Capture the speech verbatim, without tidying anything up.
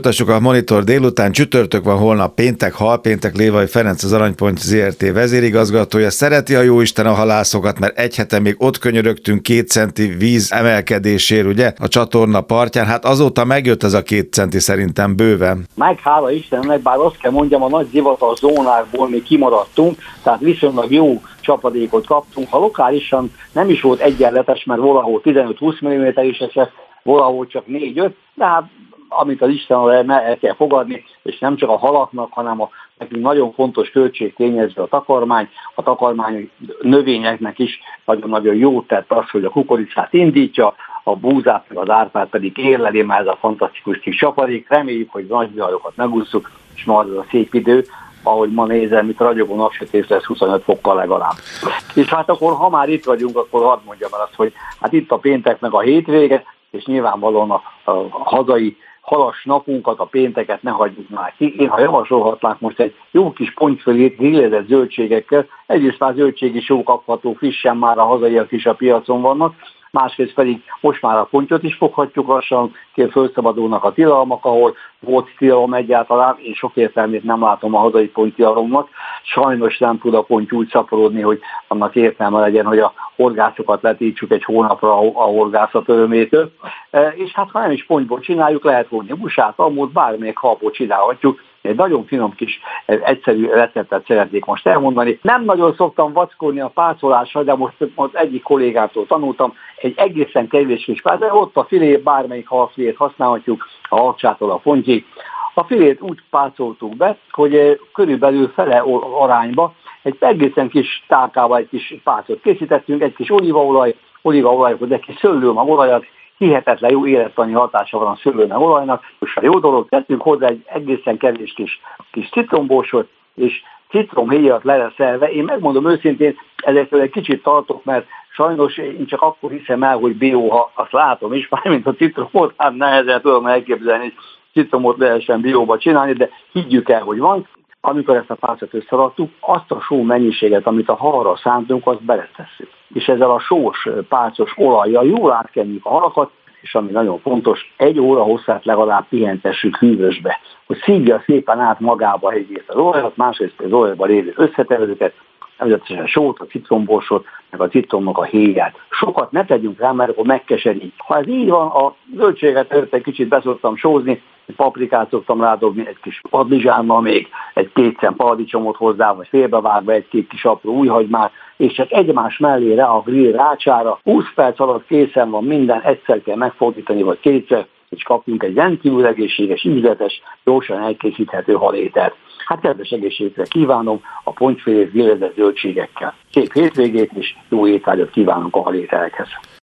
Folytassuk a Monitor délután. Csütörtök van, holnap péntek, halpéntek. Lévai Ferenc, az Aranypont zé er té vezérigazgatója. Szereti a jóisten a halászokat, mert egy hete még ott könyörögtünk két centi víz emelkedésért, ugye, a csatorna partján. Hát azóta megjött ez a két centi szerintem bőven. Meg hála Istennek, bár azt kell mondjam, a nagy zivatar zónákból mi kimaradtunk, tehát viszonylag jó csapadékot kaptunk. Ha lokálisan nem is volt egyenletes, mert valahol tizenöt-húsz milliméter is esett, valahol csak négy-öt, de hát amit az Isten el kell fogadni, és nem csak a halaknak, hanem a nekünk nagyon fontos költségtényező a takarmány, a takarmány növényeknek is nagyon-nagyon jó tett az, hogy a kukoricát indítja, a búzát, meg az árpát pedig érleli, mert ez a fantasztikus kis csapadék. Reméljük, hogy nagy viharokat megússzuk, és majd az a szép idő, ahogy ma nézem, itt ragyogó napsütés lesz huszonöt fokkal legalább. És hát akkor, ha már itt vagyunk, akkor hadd mondjam el azt, hogy hát itt a péntek meg a hétvége, és nyilvánvalóan a, a hazai halas napunkat, a pénteket ne hagyjuk már ki. Én, ha javasolhatnánk most egy jó kis pontyfölét grillezett zöldségekkel, egyrészt már zöldség is jó kapható, frissen már a hazaiak is a piacon vannak, másrészt pedig most már a pontyot is foghatjuk lassan, kér felszabadulnak a tilalmak, ahol volt tilalom egyáltalán, én sok értelmét nem látom a hazai pontytilalomnak. Sajnos nem tud a ponty úgy szaporodni, hogy annak értelme legyen, hogy a horgászokat letítsuk egy hónapra a horgászat örömétől. És hát ha nem is pontyból csináljuk, lehet vonni busát, amúgy bármelyik halból csinálhatjuk. Egy nagyon finom kis, egyszerű receptet szeretnék most elmondani. Nem nagyon szoktam vackolni a pácolásra, de most, most egyik kollégától tanultam, egy egészen kevés kis pár, de ott a filé, bármelyik halfilét használhatjuk, a halcsától a pontyig. A filét úgy pácoltuk be, hogy körülbelül fele arányba egy egészen kis tálkával egy kis pácot készítettünk, egy kis olívaolaj, olívaolajhoz egy kis szőlőmagolajat, hihetetlen jó élettani hatása van a szőlőmeg olajnak, és a jó dolog, tettünk hozzá egy egészen kevés kis, kis citrombósot, és citromhéjat lereszelve. Én megmondom őszintén, ezektől egy kicsit tartok, mert sajnos én csak akkor hiszem el, hogy bió, ha azt látom is, mármint a citromot, hát nehezen tudom elképzelni, hogy citromot lehessen bióba csinálni, de higgyük el, hogy van. Amikor ezt a pácot összeraktuk, azt a só mennyiséget, amit a halra szántunk, azt beletesszük. És ezzel a sós pácos olajjal jól átkenjük a halakat, és ami nagyon fontos, egy óra hosszát legalább pihentessük hűvösbe, hogy szívja szépen át magába egyrészt az olajat, másrészt az olajban lévő összetevőket, nevezetesen a sót, a citromborsot, meg a citromnak a héját. Sokat ne tegyünk rá, mert akkor megkeserít. Ha ez így van, a zöldséget előtt egy kicsit beszoktam sózni, egy paprikát szoktam rádobni, egy kis padlizsánnal még, egy két szem paradicsomot hozzá, vagy félbevágva egy-két kis apró újhagymát, és csak egymás mellére a grill rácsára. húsz perc alatt készen van minden, egyszer kell megfordítani, vagy kétszer, és kapjunk egy rendkívül egészséges, ízletes, gyorsan elkészíthető halételt. Hát kedves egészségre kívánom a pontyfélét grillezett zöldségekkel. Szép hétvégét és jó étvágyat kívánunk a halételekhez.